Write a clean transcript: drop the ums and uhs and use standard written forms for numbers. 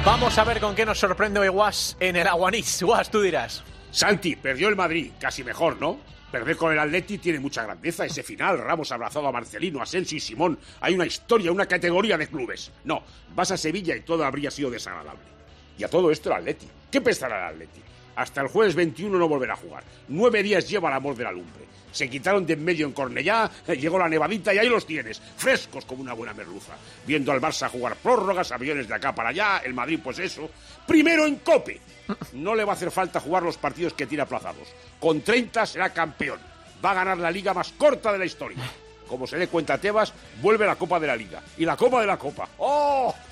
Vamos a ver con qué nos sorprende hoy Guas en el Aguanís. Guas, tú dirás. Santi, perdió el Madrid, casi mejor, ¿no? Perder con el Atleti tiene mucha grandeza. Ese final, Ramos abrazado a Marcelino, Asensio y Simón. Hay una historia, una categoría de clubes. No, vas a Sevilla y todo habría sido desagradable. Y a todo esto el Atleti. ¿Qué pensará el Atleti? Hasta el jueves 21 no volverá a jugar. 9 días lleva el amor de la lumbre. Se quitaron de en medio en Cornellá, llegó la nevadita y ahí los tienes, frescos como una buena merluza. Viendo al Barça jugar prórrogas, aviones de acá para allá, el Madrid pues eso. Primero en COPE. No le va a hacer falta jugar los partidos que tiene aplazados. Con 30 será campeón. Va a ganar la liga más corta de la historia. Como se dé cuenta Tebas, vuelve la Copa de la Liga. Y la Copa de la Copa. ¡Oh!